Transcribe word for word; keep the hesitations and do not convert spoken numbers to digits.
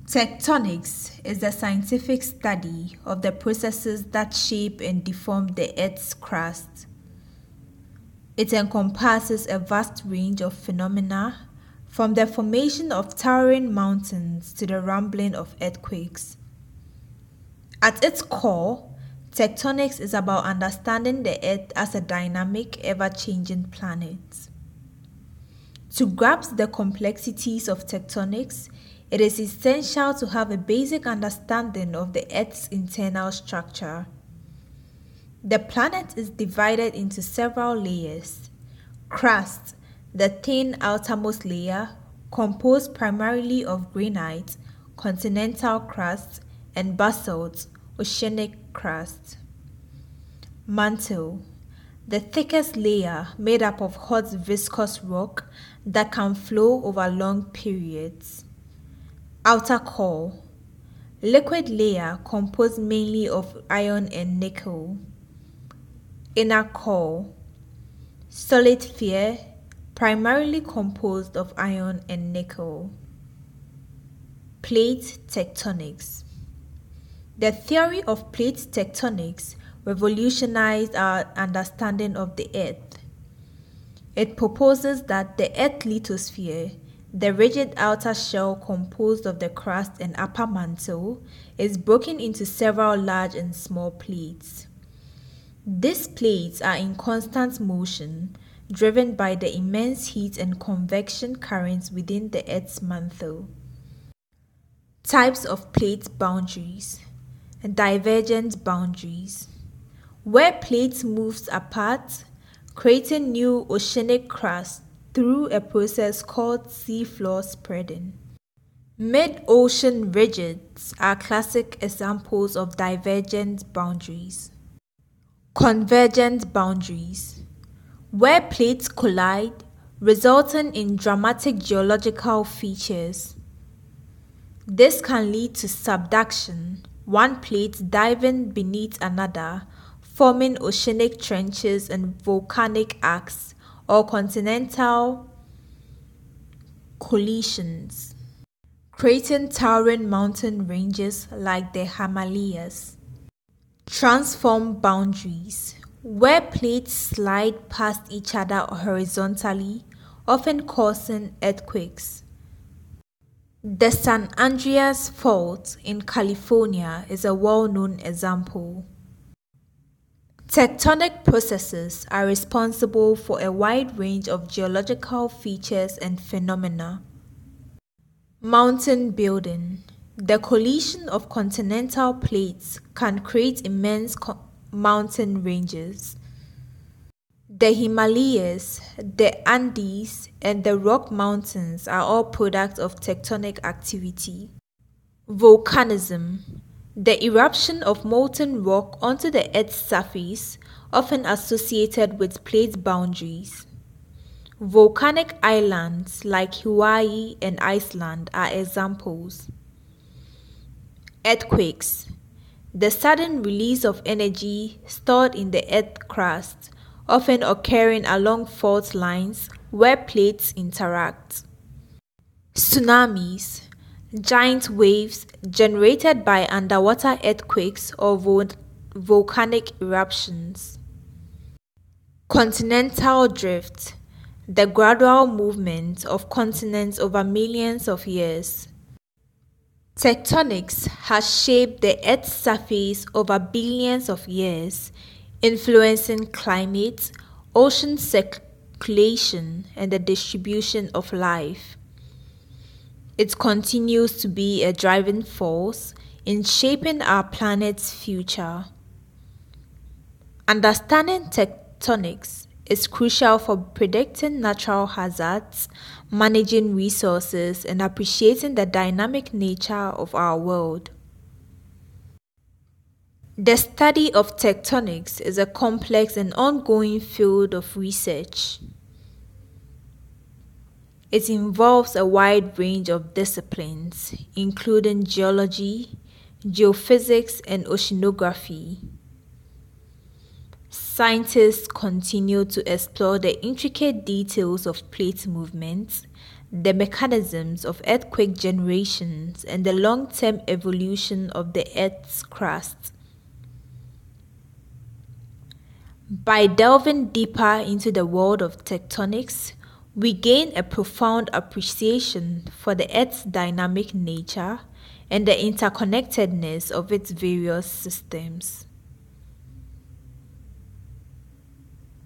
Tectonics is the scientific study of the processes that shape and deform the Earth's crust. It encompasses a vast range of phenomena, from the formation of towering mountains to the rumbling of earthquakes. At its core, tectonics is about understanding the Earth as a dynamic, ever-changing planet. To grasp the complexities of tectonics, it is essential to have a basic understanding of the Earth's internal structure. The planet is divided into several layers. Crust, the thin outermost layer, composed primarily of granite, continental crust, and basalt, oceanic crust. Mantle, the thickest layer made up of hot viscous rock that can flow over long periods. Outer core, liquid layer composed mainly of iron and nickel. Inner core, solid sphere primarily composed of iron and nickel. Plate tectonics. The theory of plate tectonics revolutionized our understanding of the Earth. It proposes that the Earth's lithosphere, the rigid outer shell composed of the crust and upper mantle, is broken into several large and small plates. These plates are in constant motion, driven by the immense heat and convection currents within the Earth's mantle. Types of plate boundaries. Divergent boundaries, where plates move apart, creating new oceanic crust through a process called seafloor spreading. Mid-ocean ridges are classic examples of divergent boundaries. Convergent boundaries, where plates collide, resulting in dramatic geological features. This can lead to subduction, one plate diving beneath another, forming oceanic trenches and volcanic arcs, or continental collisions, creating towering mountain ranges like the Himalayas. Transform boundaries, where plates slide past each other horizontally, often causing earthquakes. The San Andreas Fault in California is a well-known example. Tectonic processes are responsible for a wide range of geological features and phenomena. Mountain building. The collision of continental plates can create immense co- mountain ranges. The Himalayas, the Andes, and the Rock Mountains are all products of tectonic activity. Volcanism. The eruption of molten rock onto the Earth's surface, often associated with plate boundaries. Volcanic islands like Hawaii and Iceland are examples. Earthquakes. The sudden release of energy stored in the Earth's crust, often occurring along fault lines where plates interact. Tsunamis. Giant waves generated by underwater earthquakes or vol- volcanic eruptions. Continental drift. The gradual movement of continents over millions of years. Tectonics has shaped the Earth's surface over billions of years, influencing climate, ocean circulation, and the distribution of life. It continues to be a driving force in shaping our planet's future. Understanding tectonics is crucial for predicting natural hazards, managing resources, and appreciating the dynamic nature of our world. The study of tectonics is a complex and ongoing field of research. It involves a wide range of disciplines, including geology, geophysics, and oceanography. Scientists continue to explore the intricate details of plate movements, the mechanisms of earthquake generations, and the long-term evolution of the Earth's crust. By delving deeper into the world of tectonics, we gain a profound appreciation for the Earth's dynamic nature and the interconnectedness of its various systems.